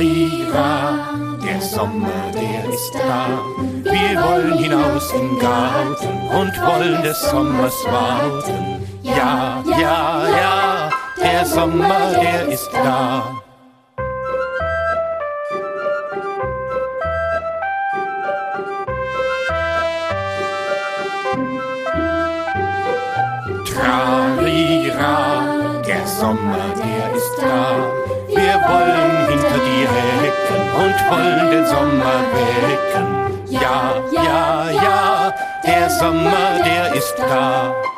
Trarira, der Sommer, der ist da. Wir wollen hinaus in den Garten und wollen des Sommers warten. Ja, ja, ja, der Sommer, der ist da. Trarira, der Sommer, der ist da. Wir wollen hinter die Hecken und wollen den Sommer wecken. Ja, ja, ja, der Sommer, der ist da.